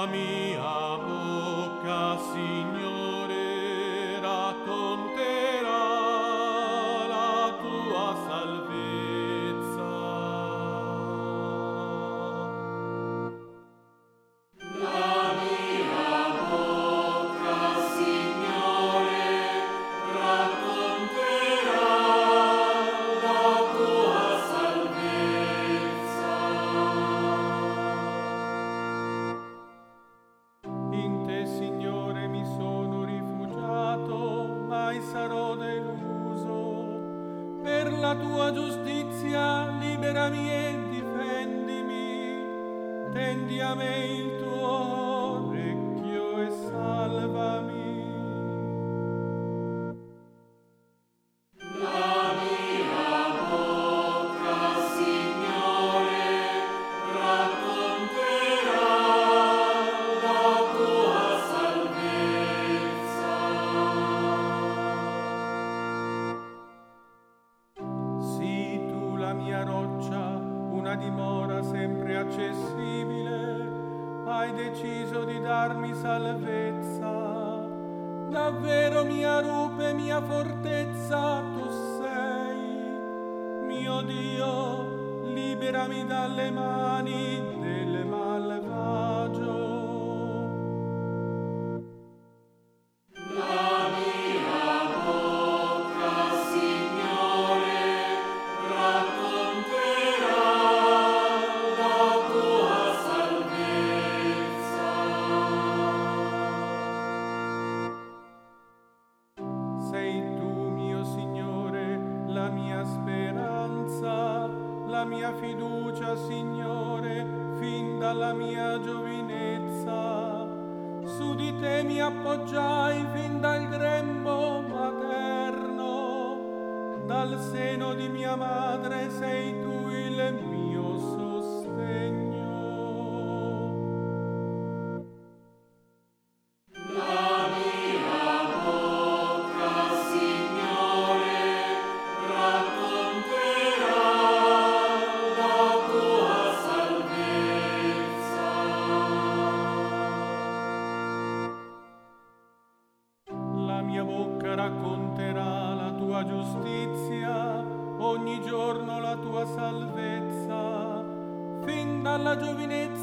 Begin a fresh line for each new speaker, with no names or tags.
mia bocca, Signore, racconterà la tua salvezza. La mia bocca, Signore, racconterà la tua salvezza. In te, Signore, mi sono rifugiato, mai sarò deluso. Per la tua giustizia liberami e difendimi. Tendi a me il tuo orecchio e salvami. La mia bocca, Signore, racconterà la tua salvezza. Sii tu la mia roccia, una dimora sempre accessibile. Hai deciso di darmi salvezza. Davvero mia rupe, mia fortezza tu sei. Mio Dio, liberami dalle mani del malvagio. La mia bocca, Signore, racconterà la tua salvezza. Sei tu, mio Signore, la mia speranza, la mia fiducia, Signore, fin dalla mia giovinezza. Su di te mi appoggiai fin dal grembo materno. Dal seno di mia madre sei tu il mio sostegno. La mia bocca, Signore, racconterà la tua salvezza. La mia bocca racconterà la tua giustizia, ogni giorno la tua salvezza. Fin dalla giovinezza